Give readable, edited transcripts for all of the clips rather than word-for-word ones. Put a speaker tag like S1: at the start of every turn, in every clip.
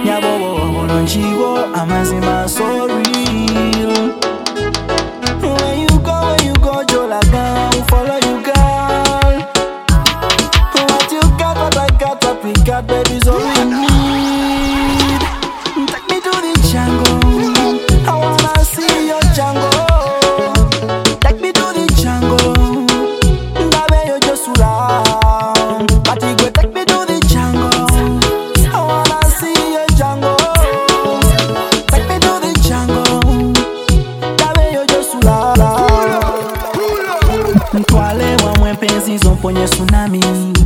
S1: Bulungiwo amazima so real. Where you go, Jolaga, who follow you, girl. What you got, what I got, what we got, baby's all we need. Take me to the jungle, I wanna see your jungle. Take me to the jungle, baby, you're just around. But you go take me to the jungle, I wanna see your jungle. Take me to the jungle, baby, you're just around. Ntwale wa mwenpenzi zomponye tsunami.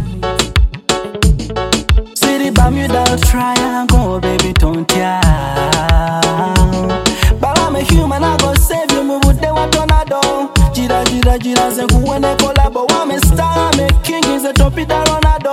S1: City Bermuda Triangle, baby, don't ya. But I'm a human, I go save you. Move with the tornado. Jira, jira, jira, ze kuwene collabo. I'm a star, I'm a king, is a top of the Ronaldo.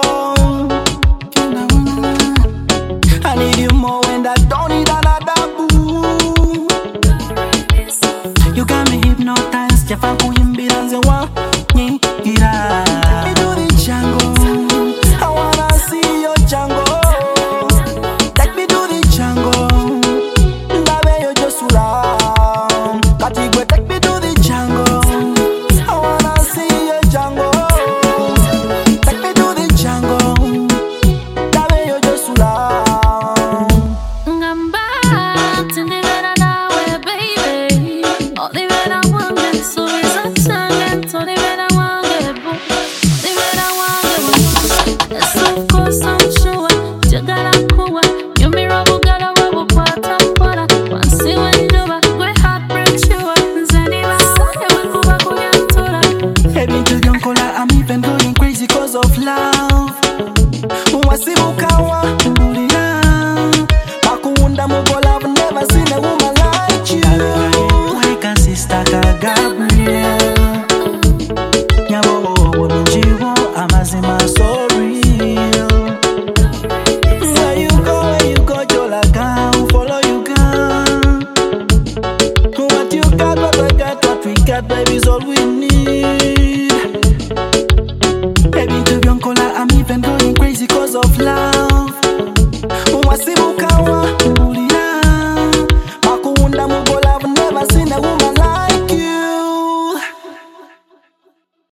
S1: I need you more and I don't need another boo. You got me hypnotized, Jafa kuyimbira ze wa nyira. Take me to the jungle, I wanna see your jungle. Take me to the jungle, baby, you're just around. Katigwe, take me to the jungle, I wanna see your jungle. Take me to the jungle, baby, you're just around.
S2: Ngamba, tindivera nawe, baby. Olivera wange, subiza change, tolivera wange, boo. Olivera wange, boo. Yes, of course, I'm sure. Jagala kuwa, yumira bugala wabukwata mpola. Wansi wenjuba, gwe heartbreak sure. Nzaniba, ewe kuba kunyantura.
S1: Ebintu byonkola, I'm even going crazy cause of love. Wasibukawa ndulira Makuunda mugola, I've never seen a woman like you. Like a sister ka Gabriel. Nyabo bulungiwo amazima so real.